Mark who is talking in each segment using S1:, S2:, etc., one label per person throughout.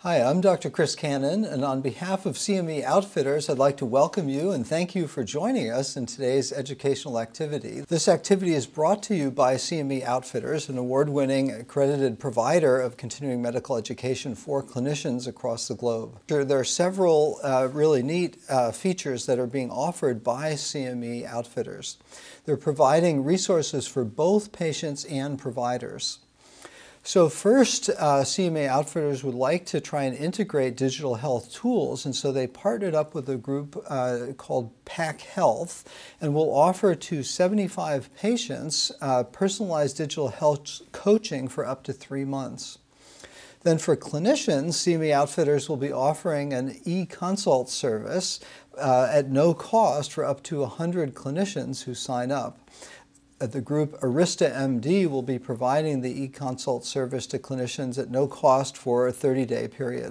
S1: Hi, I'm Dr. Chris Cannon, and on behalf of CME Outfitters, I'd like to welcome you and thank you for joining us in today's educational activity. This activity is brought to you by CME Outfitters, an award-winning accredited provider of continuing medical education for clinicians across the globe. There are several really neat features that are being offered by CME Outfitters. They're providing resources for both patients and providers. So first, CME Outfitters would like to try and integrate digital health tools, and so they partnered up with a group called PAC Health, and will offer to 75 patients personalized digital health coaching for up to 3 months. Then for clinicians, CME Outfitters will be offering an e-consult service at no cost for up to 100 clinicians who sign up. The group Arista MD will be providing the e-consult service to clinicians at no cost for a 30-day period.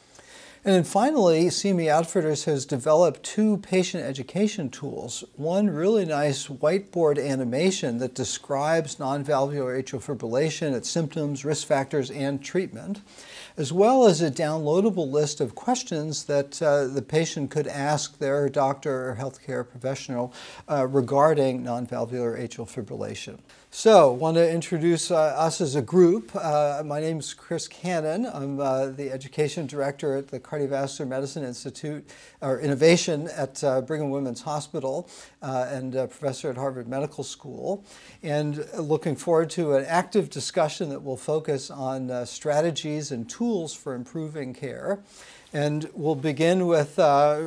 S1: And then finally, CME Outfitters has developed 2 patient education tools. One really nice whiteboard animation that describes non-valvular atrial fibrillation, its symptoms, risk factors, and treatment, as well as a downloadable list of questions that the patient could ask their doctor or healthcare professional regarding non-valvular atrial fibrillation. So, I want to introduce us as a group. My name is Chris Cannon. I'm the Education Director at the Cardiovascular Medicine Institute, or Innovation at Brigham Women's Hospital, and a professor at Harvard Medical School. And looking forward to an active discussion that will focus on strategies and tools for improving care. And we'll begin with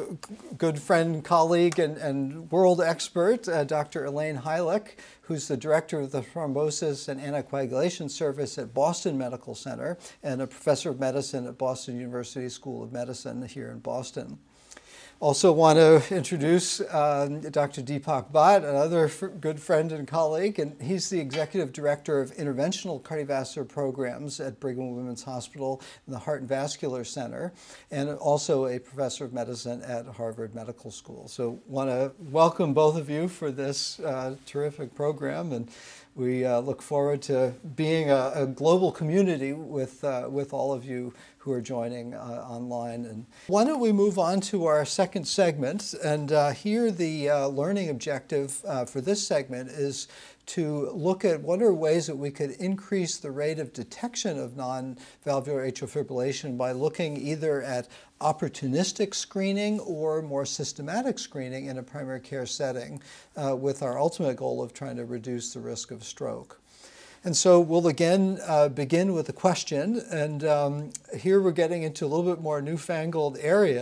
S1: good friend, colleague, and world expert, Dr. Elaine Heilich, who's the director of the Thrombosis and Anticoagulation Service at Boston Medical Center and a professor of medicine at Boston University School of Medicine here in Boston. Also want to introduce Dr. Deepak Bhatt, another good friend and colleague, and he's the Executive Director of Interventional Cardiovascular Programs at Brigham Women's Hospital and the Heart and Vascular Center, and also a Professor of Medicine at Harvard Medical School. So want to welcome both of you for this terrific program, and we look forward to being a global community with all of you who are joining online. And why don't we move on to our second segment? And here the learning objective for this segment is to look at what are ways that we could increase the rate of detection of non-valvular atrial fibrillation by looking either at opportunistic screening or more systematic screening in a primary care setting with our ultimate goal of trying to reduce the risk of stroke. And so we'll again begin with a question, and here we're getting into a little bit more newfangled area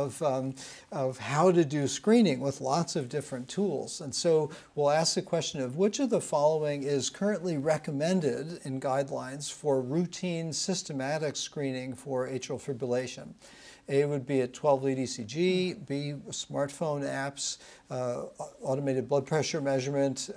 S1: of how to do screening with lots of different tools. And so we'll ask the question of which of the following is currently recommended in guidelines for routine systematic screening for atrial fibrillation. A would be a 12-lead ECG, B, smartphone apps, automated blood pressure measurement,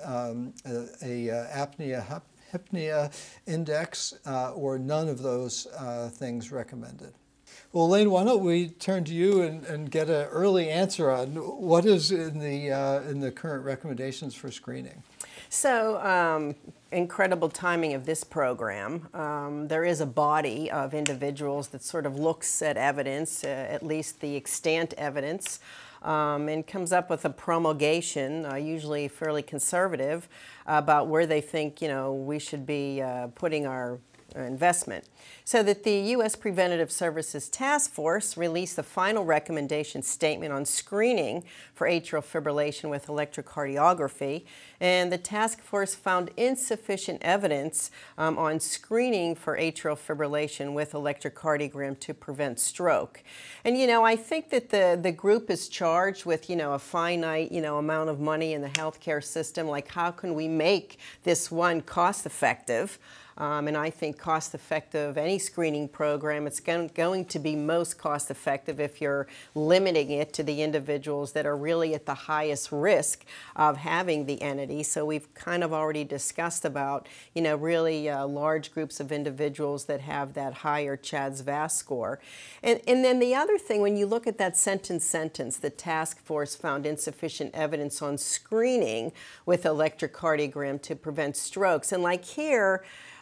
S1: apnea index, or none of those things recommended. Well, Elaine, why don't we turn to you and get an early answer on what is in the current recommendations for screening?
S2: So, incredible timing of this program. There is a body of individuals that sort of looks at evidence, at least the extant evidence, and comes up with a promulgation, usually fairly conservative, about where they think, we should be putting our investment. So that the U.S. Preventative Services Task Force released the final recommendation statement on screening for atrial fibrillation with electrocardiography, and the task force found insufficient evidence on screening for atrial fibrillation with electrocardiogram to prevent stroke. And I think that the group is charged with a finite amount of money in the healthcare system. Like, how can we make this one cost effective? And I think cost-effective, any screening program, it's going to be most cost-effective if you're limiting it to the individuals that are really at the highest risk of having the entity. So we've kind of already discussed about, really large groups of individuals that have that higher CHA2DS2-VASc score. And then the other thing, when you look at that sentence, the task force found insufficient evidence on screening with electrocardiogram to prevent strokes. And like here,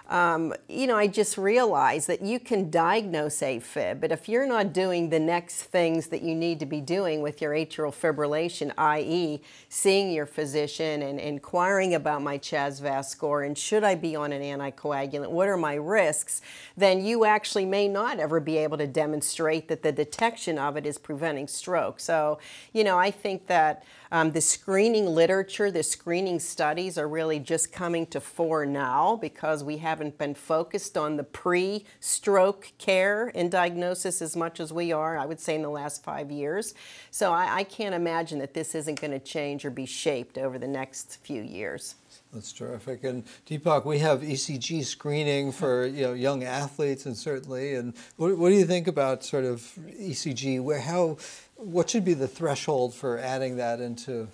S2: I just realized that you can diagnose AFib, but if you're not doing the next things that you need to be doing with your atrial fibrillation, i.e. seeing your physician and inquiring about my CHA2DS2-VASc score and should I be on an anticoagulant, what are my risks, then you actually may not ever be able to demonstrate that the detection of it is preventing stroke. So, I think that the screening literature, the screening studies are really just coming to fore now because we haven't been focused on the pre-stroke care and diagnosis as much as we are, I would say, in the last 5 years. So I can't imagine that this isn't going to change or be shaped over the next few years.
S1: That's terrific. And Deepak, we have ECG screening for young athletes, and certainly. And what do you think about sort of ECG? What should be the threshold for adding that into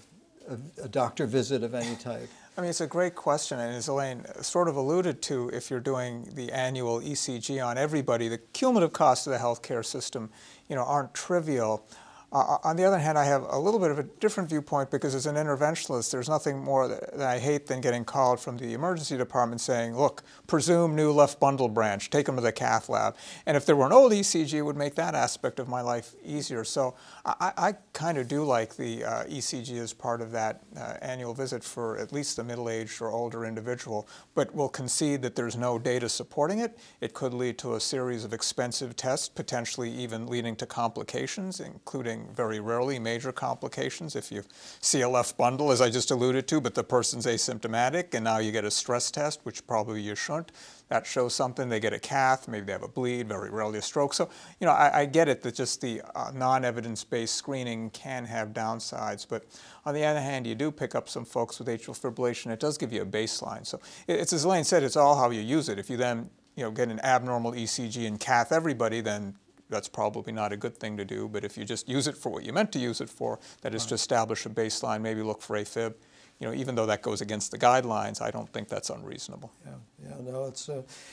S1: a doctor visit of any type?
S3: I mean, it's a great question, and as Elaine sort of alluded to, if you're doing the annual ECG on everybody, the cumulative costs of the healthcare system, aren't trivial. On the other hand, I have a little bit of a different viewpoint because as an interventionalist, there's nothing more that I hate than getting called from the emergency department saying, look, presume new left bundle branch, take them to the cath lab. And if there were an old ECG, it would make that aspect of my life easier. So I kind of do like the ECG as part of that annual visit for at least the middle-aged or older individual, but will concede that there's no data supporting it. It could lead to a series of expensive tests, potentially even leading to complications, including very rarely major complications if you see a left bundle, as I just alluded to, but the person's asymptomatic, and now you get a stress test, which probably you shouldn't. That shows something. They get a cath, maybe they have a bleed, very rarely a stroke. So, I get it that just the non-evidence-based screening can have downsides, but on the other hand, you do pick up some folks with atrial fibrillation. It does give you a baseline. So it's, as Elaine said, it's all how you use it. If you then, get an abnormal ECG and cath everybody, then that's probably not a good thing to do. But if you just use it for what you meant to use it for, that is to establish a baseline, maybe look for AFib, even though that goes against the guidelines, I don't think that's unreasonable.
S1: No, it's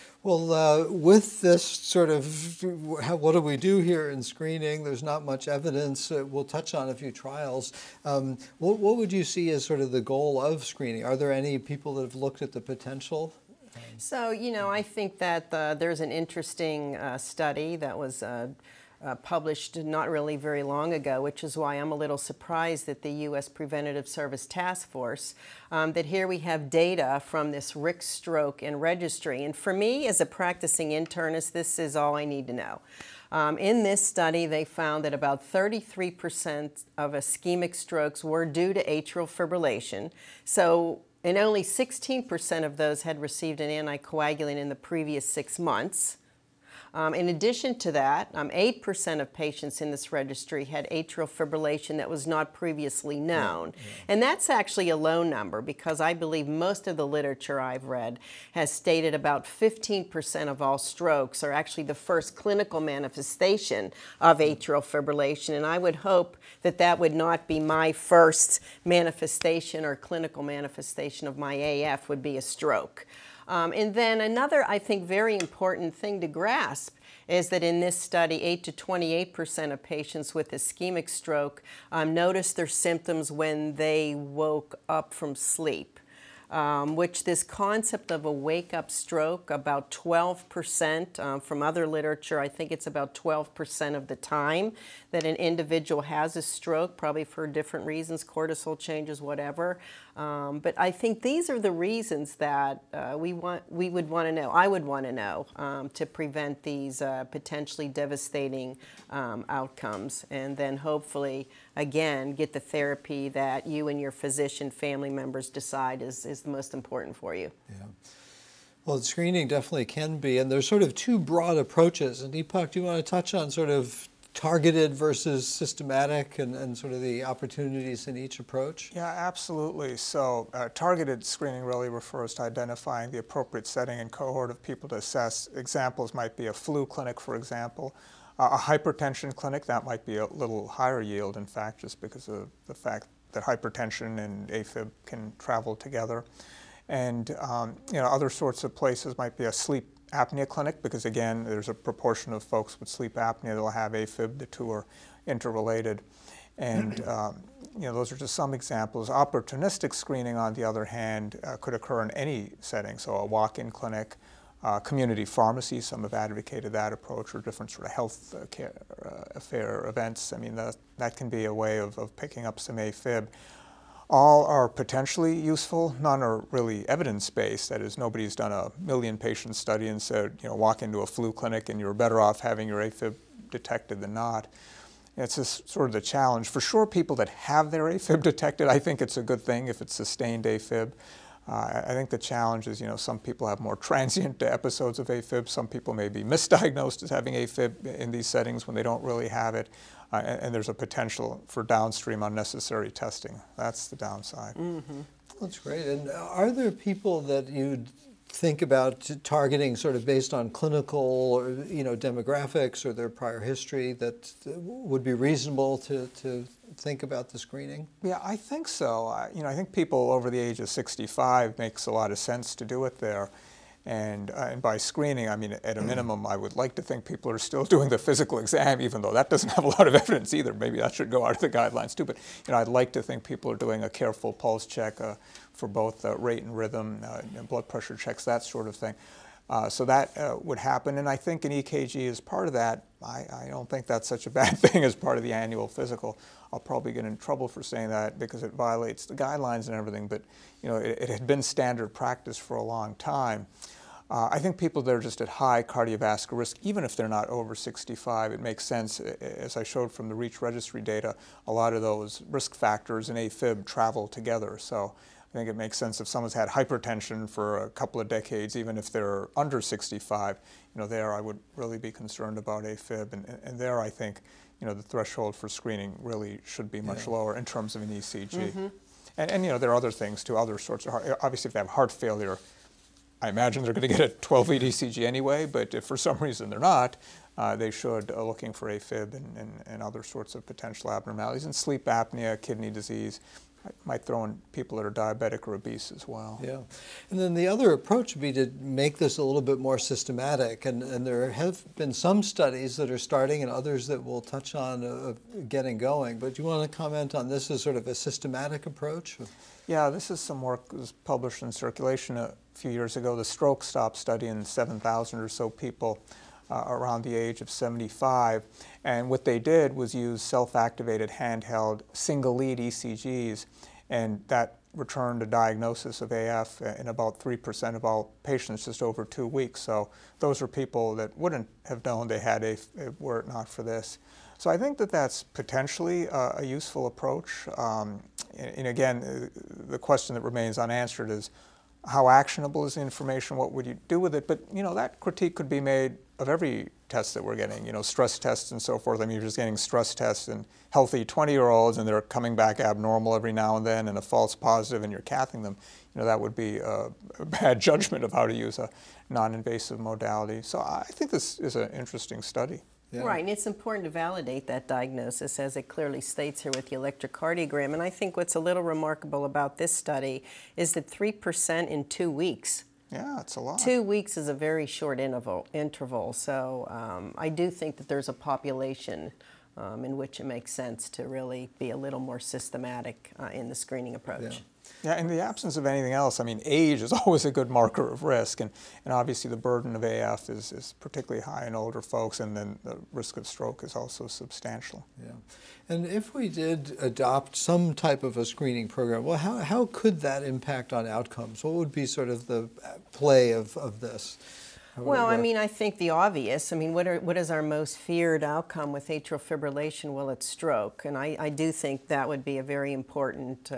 S1: with this sort of, what do we do here in screening? There's not much evidence. We'll touch on a few trials. What would you see as sort of the goal of screening? Are there any people that have looked at the potential?
S2: So, I think that there's an interesting study that was published not really very long ago, which is why I'm a little surprised that the U.S. Preventative Service Task Force, that here we have data from this RIC stroke and registry. And for me, as a practicing internist, this is all I need to know. In this study, they found that about 33% of ischemic strokes were due to atrial fibrillation. And only 16% of those had received an anticoagulant in the previous 6 months. In addition to that, 8% of patients in this registry had atrial fibrillation that was not previously known. And that's actually a low number because I believe most of the literature I've read has stated about 15% of all strokes are actually the first clinical manifestation of atrial fibrillation. And I would hope that that would not be my first manifestation or clinical manifestation of my AF would be a stroke. And then another, I think, very important thing to grasp is that in this study, 8 to 28% of patients with ischemic stroke noticed their symptoms when they woke up from sleep. Which this concept of a wake-up stroke, about 12% from other literature, I think it's about 12% of the time that an individual has a stroke, probably for different reasons, cortisol changes, whatever. But I think these are the reasons that I would want to know to prevent these potentially devastating outcomes, and then hopefully, again, get the therapy that you and your physician, family members decide is the most important for you.
S1: Yeah. Well, screening definitely can be, and there's sort of two broad approaches. And Deepak, do you want to touch on sort of targeted versus systematic and sort of the opportunities in each approach?
S3: Yeah, absolutely. So targeted screening really refers to identifying the appropriate setting and cohort of people to assess. Examples might be a flu clinic, for example. A hypertension clinic, that might be a little higher yield, in fact, just because of the fact that hypertension and AFib can travel together. And other sorts of places might be a sleep apnea clinic, because again, there's a proportion of folks with sleep apnea that will have AFib. The two are interrelated. And those are just some examples. Opportunistic screening, on the other hand, could occur in any setting. So a walk-in clinic, Community pharmacy, some have advocated that approach, or different sort of health care affair events. I mean, that can be a way of picking up some AFib. All are potentially useful. None are really evidence-based. That is, nobody's done a 1,000,000 patient study and said, walk into a flu clinic and you're better off having your AFib detected than not. It's just sort of the challenge. For sure, people that have their AFib detected, I think it's a good thing if it's sustained AFib. I think the challenge is, some people have more transient episodes of AFib. Some people may be misdiagnosed as having AFib in these settings when they don't really have it. And there's a potential for downstream unnecessary testing. That's the downside.
S2: Mm-hmm.
S1: That's great. And are there people that you'd think about targeting sort of based on clinical or, demographics or their prior history that would be reasonable to think about the screening?
S3: Yeah, I think so. I think people over the age of 65 makes a lot of sense to do it there. And by screening, I mean, at a minimum, I would like to think people are still doing the physical exam, even though that doesn't have a lot of evidence either. Maybe that should go out of the guidelines too. But I'd like to think people are doing a careful pulse check for both rate and rhythm, blood pressure checks, that sort of thing. So that would happen. And I think an EKG is part of that. I don't think that's such a bad thing as part of the annual physical. I'll probably get in trouble for saying that because it violates the guidelines and everything. But it had been standard practice for a long time. I think people that are just at high cardiovascular risk, even if they're not over 65, it makes sense. As I showed from the REACH registry data, a lot of those risk factors and AFib travel together. So I think it makes sense if someone's had hypertension for a couple of decades, even if they're under 65, there I would really be concerned about AFib. And there I think, the threshold for screening really should be much lower in terms of an ECG. Mm-hmm. And there are other things too, other sorts of obviously if they have heart failure, I imagine they're going to get a 12-lead ECG anyway, but if for some reason they're not, they should, looking for AFib and other sorts of potential abnormalities. And sleep apnea, kidney disease, might throw in people that are diabetic or obese as well.
S1: Yeah. And then the other approach would be to make this a little bit more systematic. And there have been some studies that are starting and others that we'll touch on getting going. But do you want to comment on this as sort of a systematic approach?
S3: Yeah, this is some work that was published in Circulation a few years ago, the Stroke Stop study in 7,000 or so people around the age of 75. And what they did was use self-activated handheld single-lead ECGs, and that returned a diagnosis of AF in about 3% of all patients just over 2 weeks. So those are people that wouldn't have known they had AF were it not for this. So I think that that's potentially a useful approach. And again, the question that remains unanswered is how actionable is the information? What would you do with it? But that critique could be made of every test that we're getting. Stress tests and so forth. I mean, you're just getting stress tests in healthy 20-year-olds, and they're coming back abnormal every now and then, and a false positive, and you're cathing them. That would be a bad judgment of how to use a non-invasive modality. So I think this is an interesting study.
S1: Yeah.
S2: Right, and it's important to validate that diagnosis, as it clearly states here with the electrocardiogram. And I think what's a little remarkable about this study is that 3% in 2 weeks.
S3: Yeah, it's a lot.
S2: 2 weeks is a very short interval. So I do think that there's a population in which it makes sense to really be a little more systematic in the screening approach.
S3: Yeah, in the absence of anything else, I mean, age is always a good marker of risk, and obviously the burden of AF is particularly high in older folks, and then the risk of stroke is also substantial.
S1: Yeah. And if we did adopt some type of a screening program, well, how could that impact on outcomes? What would be sort of the play of this?
S2: Well, I mean, I think the obvious. I mean, what is our most feared outcome with atrial fibrillation? Well, it's stroke, and I do think that would be a very important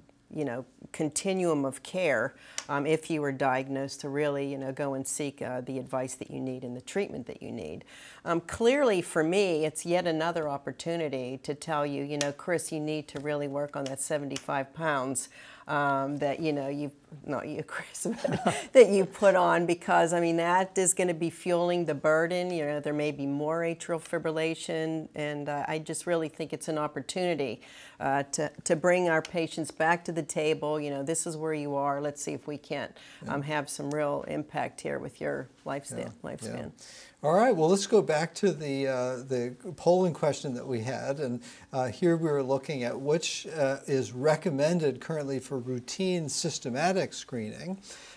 S2: continuum of care if you were diagnosed to really, go and seek the advice that you need and the treatment that you need. Clearly, for me, it's yet another opportunity to tell you, Chris, you need to really work on that 75 pounds that, not you, Chris, but that you put on, because, I mean, that is going to be fueling the burden. There may be more atrial fibrillation, and I just really think it's an opportunity to bring our patients back to the table. This is where you are. Let's see if we can't have some real impact here with your lifespan.
S1: Yeah. All right, well, let's go back to the polling question that we had. And here we were looking at which is recommended currently for routine systematic screening.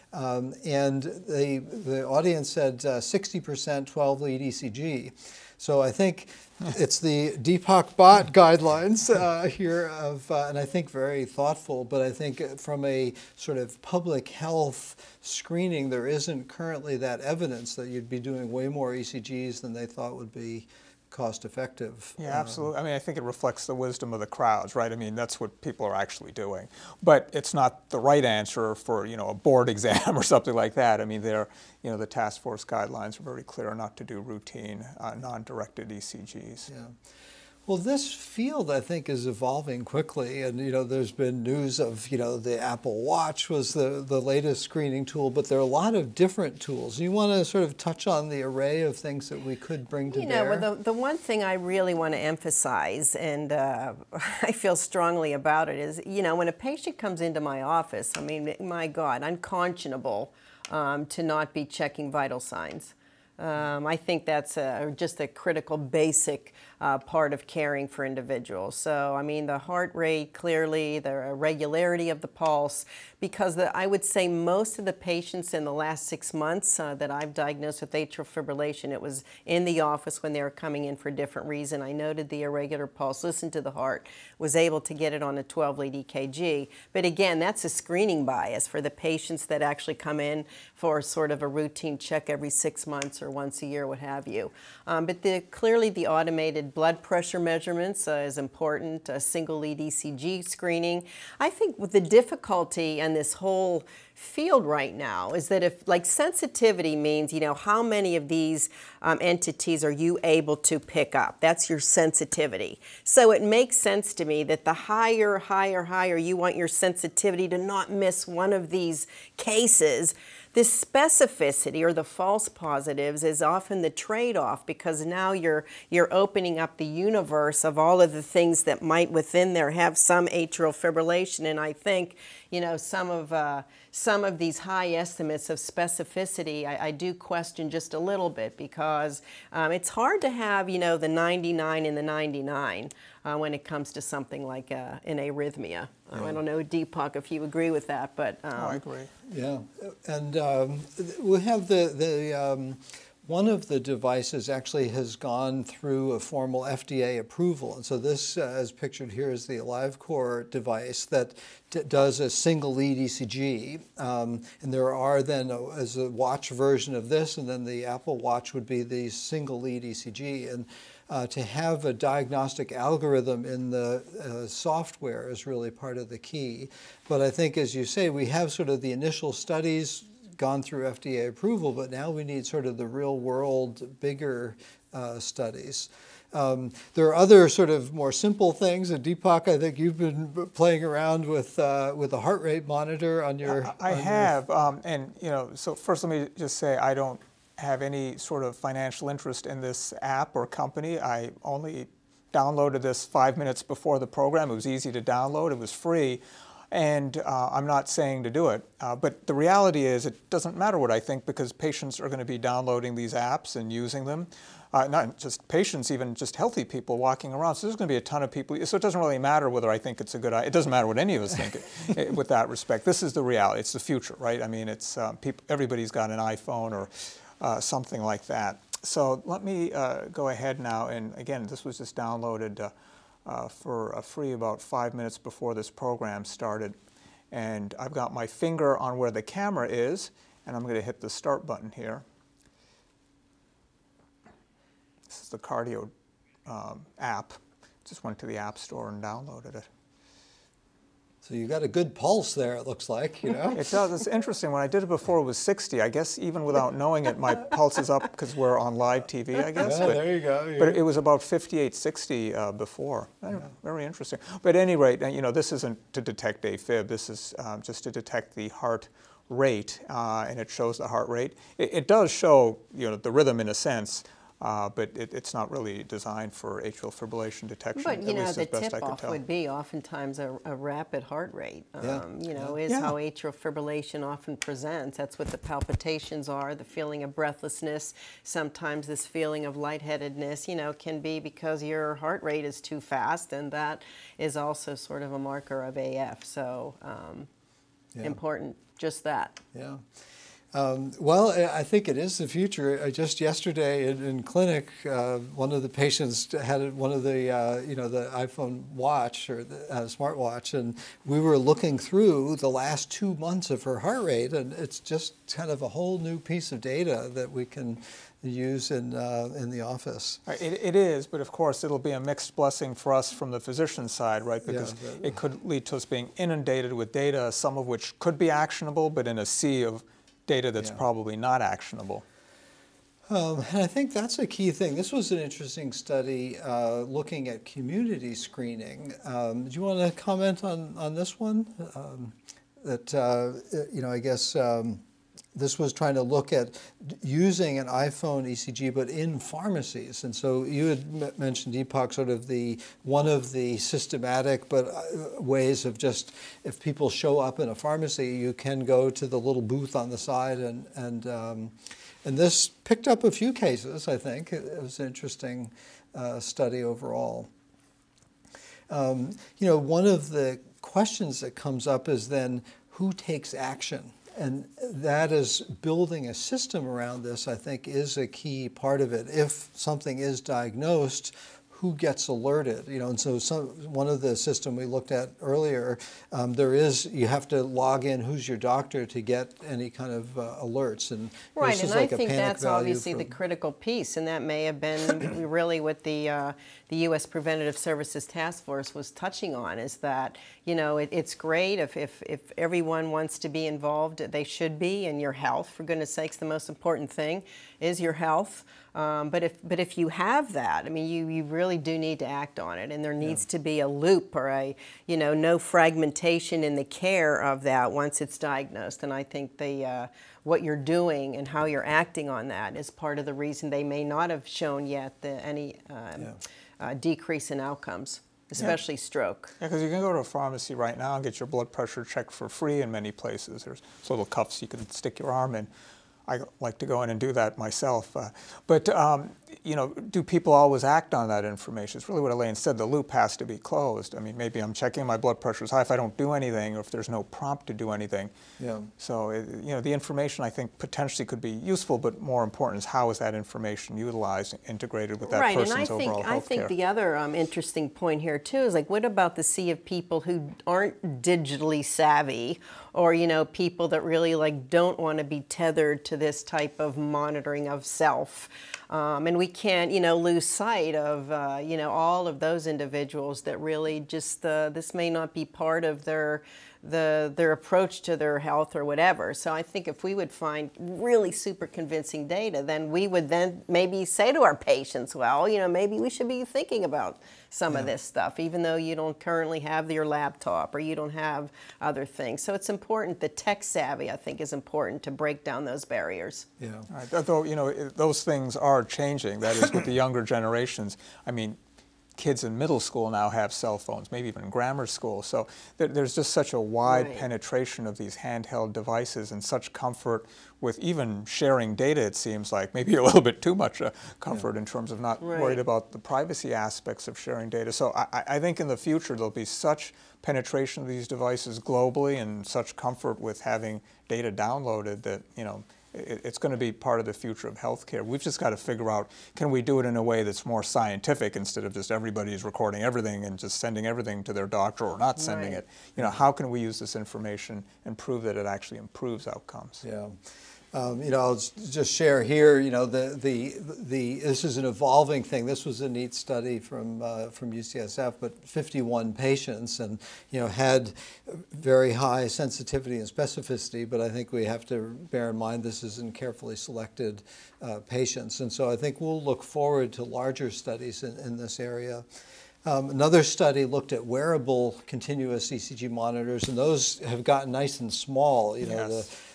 S1: And the audience said 60% 12-lead ECG. So I think it's the Deepak Bhatt guidelines here and I think very thoughtful, but I think from a sort of public health screening, there isn't currently that evidence that you'd be doing way more ECGs than they thought would be cost effective.
S3: Yeah, absolutely. I mean, I think it reflects the wisdom of the crowds, right? I mean, that's what people are actually doing. But it's not the right answer for, a board exam or something like that. I mean, the task force guidelines are very clear not to do routine, non-directed ECGs.
S1: Yeah. Well, this field, I think, is evolving quickly. And, there's been news of, the Apple Watch was the latest screening tool, but there are a lot of different tools. You want to sort of touch on the array of things that we could bring to bear?
S2: Well, the one thing I really want to emphasize, and I feel strongly about it, is, when a patient comes into my office, I mean, my God, unconscionable to not be checking vital signs. I think that's just a critical, basic part of caring for individuals. So, I mean, the heart rate, clearly, the regularity of the pulse, because I would say most of the patients in the last 6 months that I've diagnosed with atrial fibrillation, it was in the office when they were coming in for a different reason. I noted the irregular pulse, listened to the heart, was able to get it on a 12-lead EKG. But again, that's a screening bias for the patients that actually come in for sort of a routine check every 6 months or once a year, what have you. But clearly the automated blood pressure measurements is important, single lead ECG screening. I think with the difficulty in this whole field right now is that if, like, sensitivity means, how many of these entities are you able to pick up? That's your sensitivity. So it makes sense to me that the higher you want your sensitivity to not miss one of these cases, the specificity or the false positives is often the trade-off, because now you're opening up the universe of all of the things that might within there have some atrial fibrillation. And I think, some of these high estimates of specificity, I do question just a little bit, because it's hard to have, the 99 and the 99 when it comes to something like an arrhythmia. I don't know, Deepak, if you agree with that, but...
S3: I agree.
S1: Yeah, and we have one of the devices actually has gone through a formal FDA approval. And so this, as pictured here, is the AliveCor device that does a single lead ECG. And there are then, as a watch version of this, and then the Apple Watch would be the single lead ECG. And to have a diagnostic algorithm in the software is really part of the key. But I think, as you say, we have sort of the initial studies gone through FDA approval, but now we need sort of the real world, bigger studies. There are other sort of more simple things. And Deepak, I think you've been playing around with a heart rate monitor on your...
S3: I have, so first let me just say I don't have any sort of financial interest in this app or company. I only downloaded this 5 minutes before the program. It was easy to download. It was free. And I'm not saying to do it, but the reality is it doesn't matter what I think, because patients are going to be downloading these apps and using them. Not just patients, even just healthy people walking around. So there's going to be a ton of people. So it doesn't really matter whether I think it's a good idea. It doesn't matter what any of us think with that respect. This is the reality. It's the future, right? I mean, it's everybody's got an iPhone or something like that. So let me go ahead now. And again, this was just downloaded for free about 5 minutes before this program started. And I've got my finger on where the camera is, and I'm going to hit the start button here. This is the cardio app. Just went to the App Store and downloaded it.
S1: So you got a good pulse there, it looks like,
S3: It does. It's interesting. When I did it before, it was 60. I guess even without knowing it, my pulse is up because we're on live TV, I guess.
S1: Yeah, there you go. Yeah.
S3: But it was about 58, 60 before. Yeah. Very interesting. But at any rate, this isn't to detect AFib. This is just to detect the heart rate, and it shows the heart rate. It does show, the rhythm in a sense. but it's not really designed for atrial fibrillation detection,
S2: But,
S3: at
S2: you know,
S3: least
S2: the
S3: as best I could
S2: tip-off
S3: tell.
S2: would be oftentimes a rapid heart rate, you know, is
S3: Yeah.
S2: how atrial fibrillation often presents. That's what the palpitations are, the feeling of breathlessness. Sometimes this feeling of lightheadedness, you know, can be because your heart rate is too fast, and that is also sort of a marker of AF. So important, just that.
S1: Yeah. Well, I think it is the future. Just yesterday in clinic, one of the patients had one of the, you know, the iPhone watch or the smartwatch, and we were looking through the last 2 months of her heart rate, and it's just kind of a whole new piece of data that we can use in the office.
S3: It is, but of course it'll be a mixed blessing for us from the physician side, right? Because
S1: Yeah,
S3: it could lead to us being inundated with data, some of which could be actionable, but in a sea of data that's probably not actionable.
S1: And I think that's a key thing. This was an interesting study looking at community screening. Do you want to comment on this one? You know, I guess this was trying to look at using an iPhone ECG, but in pharmacies. And so you had mentioned, Deepak, sort of one of the systematic ways of just, if people show up in a pharmacy, you can go to the little booth on the side, and this picked up a few cases, I think. It was an interesting study overall. You know, one of the questions that comes up is then, who takes action? And that is building a system around this, I think, is a key part of it. If something is diagnosed, who gets alerted? You know, and so one of the system we looked at earlier, you have to log in who's your doctor to get any kind of alerts. And
S2: Right,
S1: this
S2: and
S1: is like
S2: I
S1: a
S2: think
S1: panic
S2: that's
S1: value
S2: obviously
S1: for-
S2: the critical piece, and that may have been really what the U.S. Preventative Services Task Force was touching on, is that, you know, it's great if everyone wants to be involved, they should be, in your health. For goodness sakes, the most important thing is your health. But if you have that, I mean, you really do need to act on it, and there needs to be a loop or no fragmentation in the care of that once it's diagnosed. And I think what you're doing and how you're acting on that is part of the reason they may not have shown yet any decrease in outcomes, especially stroke.
S3: Yeah, because you can go to a pharmacy right now and get your blood pressure checked for free in many places. There's little cuffs you can stick your arm in. I like to go in and do that myself. But you know, do people always act on that information? It's really what Elaine said. The loop has to be closed. I mean, maybe I'm checking my blood pressure is high if I don't do anything, or if there's no prompt to do anything.
S1: Yeah.
S3: So, you know, the information I think potentially could be useful, but more important is how is that information utilized, integrated with that
S2: Right, and
S3: person's overall health care.
S2: I think the other interesting point here too is, like, what about the sea of people who aren't digitally savvy, or, you know, people that really don't want to be tethered to this type of monitoring of self. And we can't, lose sight of, all of those individuals that really just, this may not be part of their approach to their health or whatever. So I think if we would find really super convincing data, then we would then maybe say to our patients, well, maybe we should be thinking about some of this stuff, even though you don't currently have your laptop or you don't have other things. So it's important, the tech savvy, I think, is important to break down those barriers.
S1: Yeah.
S3: Right. Although, those things are changing. That is, with the younger generations. I mean, kids in middle school now have cell phones, maybe even in grammar school. So there's just such a wide penetration of these handheld devices, and such comfort with even sharing data, it seems like. Maybe a little bit too much comfort in terms of not worried about the privacy aspects of sharing data. So I think in the future there'll be such penetration of these devices globally, and such comfort with having data downloaded that, it's going to be part of the future of healthcare. We've just got to figure out, can we do it in a way that's more scientific, instead of just everybody's recording everything and just sending everything to their doctor or not sending it. How can we use this information and prove that it actually improves outcomes?
S1: Yeah. I'll just share here, this is an evolving thing. This was a neat study from UCSF, but 51 patients, and, had very high sensitivity and specificity, but I think we have to bear in mind this is in carefully selected patients. And so I think we'll look forward to larger studies in this area. Another study looked at wearable continuous ECG monitors, and those have gotten nice and small.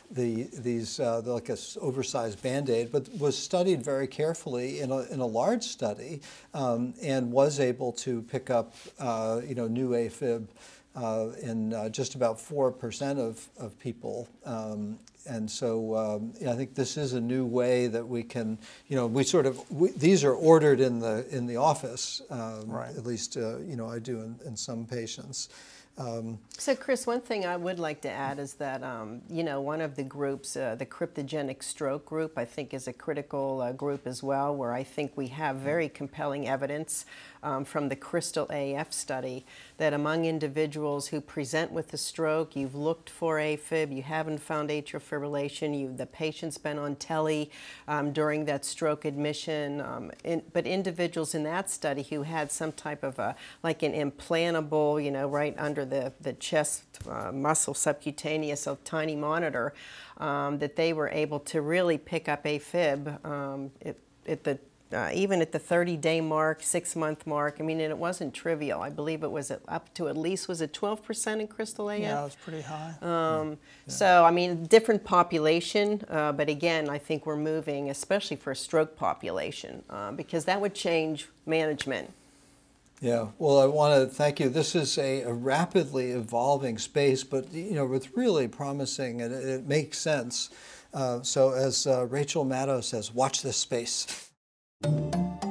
S1: like a oversized Band-Aid, but was studied very carefully in a large study, and was able to pick up new AFib in just about 4% of people. And so I think this is a new way that we can, these are ordered in the office,
S3: Right.
S1: at least I do in some patients.
S2: So, Chris, one thing I would like to add is that, one of the groups, the cryptogenic stroke group, I think is a critical group as well, where I think we have very compelling evidence from the Crystal AF study that among individuals who present with a stroke, you've looked for AFib, you haven't found atrial fibrillation, the patient's been on tele during that stroke admission, but individuals in that study who had some type of like an implantable, right under the chest muscle, subcutaneous, a tiny monitor, that they were able to really pick up AFib even at the 30-day mark, 6-month mark. I mean, and it wasn't trivial. I believe it was up to at least, was it 12% in Crystal AF?
S3: Yeah, it was pretty high.
S2: So, I mean, different population, but again, I think we're moving, especially for a stroke population, because that would change management.
S1: Yeah, well, I want to thank you. This is a rapidly evolving space, but it's really promising, and it makes sense. So as Rachel Maddow says, watch this space.